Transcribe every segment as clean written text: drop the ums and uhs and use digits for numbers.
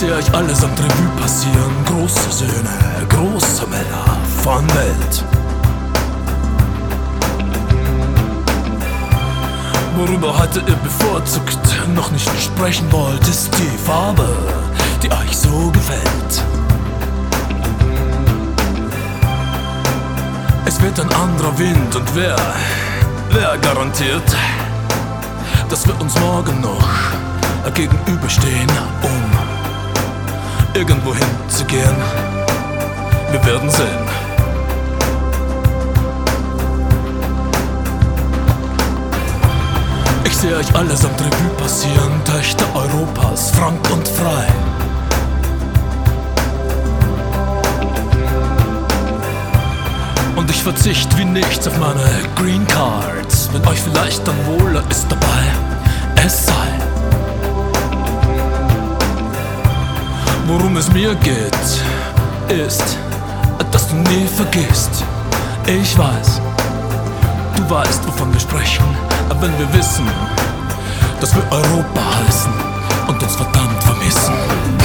sehe euch allesamt Revue passieren, große Söhne, große Männer von Welt. Worüber heute ihr bevorzugt noch nicht sprechen wollt, ist die Farbe, die euch so gefällt. Es wird ein anderer Wind und wer garantiert, dass wir uns morgen noch gegenüberstehen, um irgendwo hinzugehen? Wir werden sehen. Ich sehe euch allesamt Revue passieren, Töchter Europas, frank und frei. Und ich verzichte wie nichts auf meine Green Cards, wenn euch vielleicht dann wohler ist dabei, es sei. Worum es mir geht, ist, dass du nie vergisst. Ich weiß, du weißt, wovon wir sprechen, wenn wir wissen, dass wir Europa heißen und uns verdammt vermissen.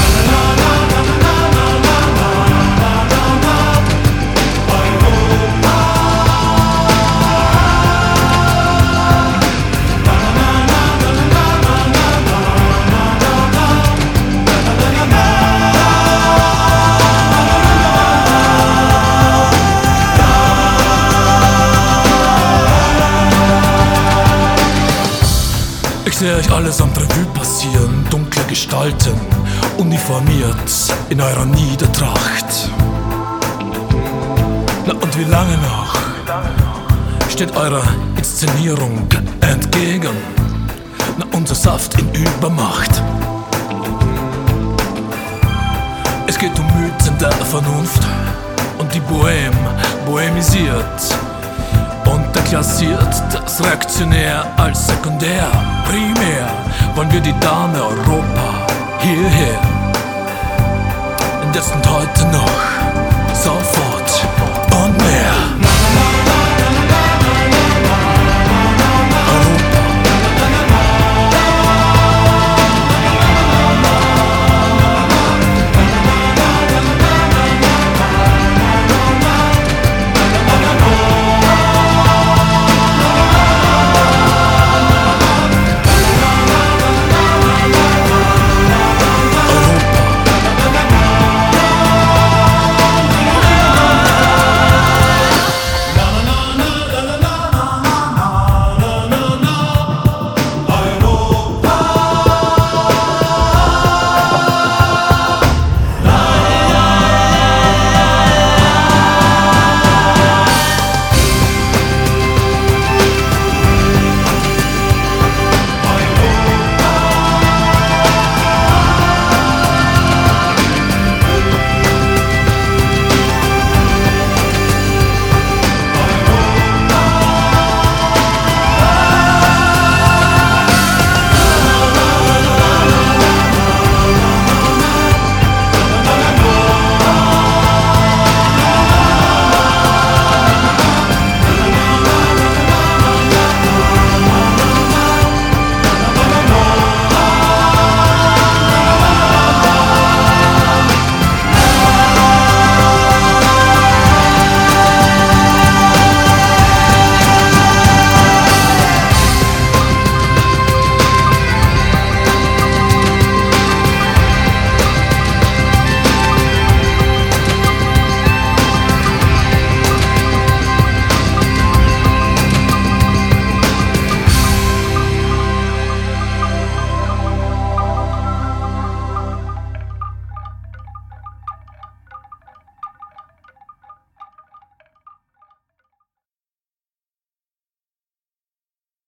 Ich sehe euch allesamt Revue passieren, dunkle Gestalten, uniformiert in eurer Niedertracht. Na und wie lange noch steht eurer Inszenierung entgegen? Na, unser Saft in Übermacht. Es geht um Mythen der Vernunft und die bohemisiert und deklassiert das reaktionär als sekundär. Primär wollen wir die Dame Europa hierher. Und jetzt und heute noch.